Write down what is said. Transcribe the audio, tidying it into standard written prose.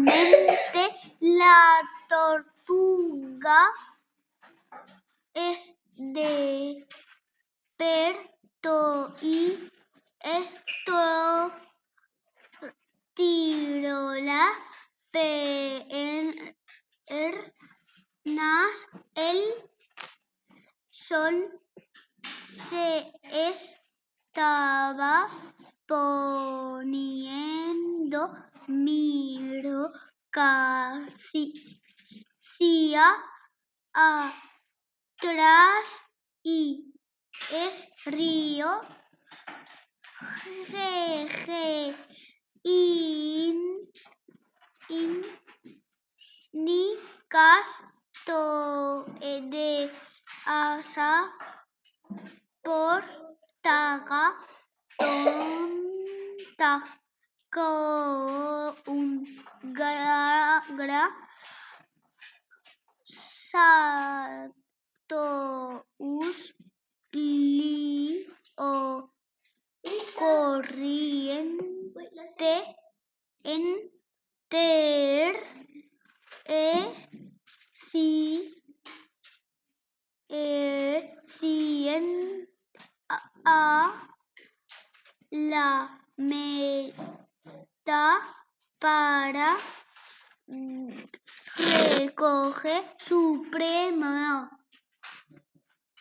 Finalmente, la tortuga es despertó y estiró las piernas. El sol se estaba poniendo. Miró hacia atrás y rió. Jeje. Ni caso de asa por taga tonta con gra satos lío corriente enter cien a la meta para recoger su premio.